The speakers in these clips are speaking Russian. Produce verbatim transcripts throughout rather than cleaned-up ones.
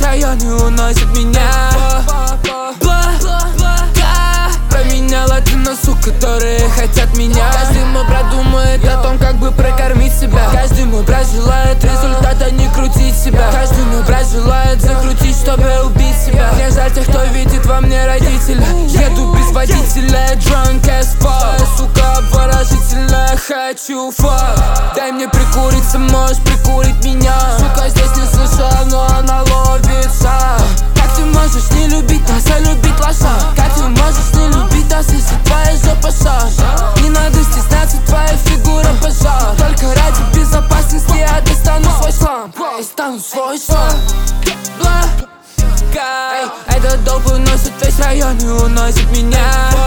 районы уносят меня. Променяла ты на сук, которые хотят меня. Каждый мой брат думает о том, как бы прокормить себя. Каждый мой брат желает результата, не крутить себя. Каждый мой брат желает закрутить, чтобы убить себя. Мне жаль тех, кто видит во мне родителя. Еду без водителя, drunk as fuck. Сука, обворожительная, хочу fuck. Дай мне прикуриться, можешь прикурить меня. Сука, здесь не слышала, но она ловит шаг. Как ты можешь не любить нас, а любить лоша? Как ты можешь не любить нас, если твоя жопа шаш? Не надо стесняться, твоя фигура пожар. Только ради безопасности я достану свой шлам. И стану свой шлам. Эй, этот доп уносит весь район и уносит меня.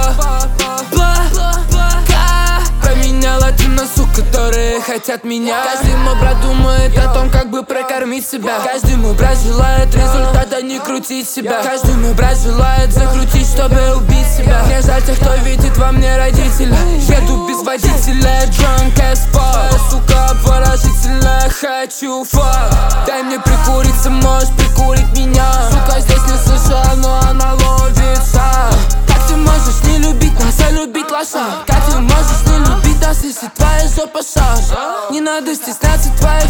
Променяла ты на сук, которые хотят меня. Каждый мой брат думает о том, как бы прокормить себя. Каждый мой брат желает результата, не крутить себя. Каждый мой брат желает закрутить, чтобы убить себя. Мне жаль тех, кто видит во мне родителя. Еду без водителя, drunk as fuck. Сука, обворожительная, хочу fuck. Дай мне прикуриться, можешь прикурить меня. Сука, здесь не слышала, но она ловит шаг. Как ты можешь не любить нас, а любить лоша? Как ты можешь не любить нас, если твоя жопа шаш? Не надо стесняться, твоя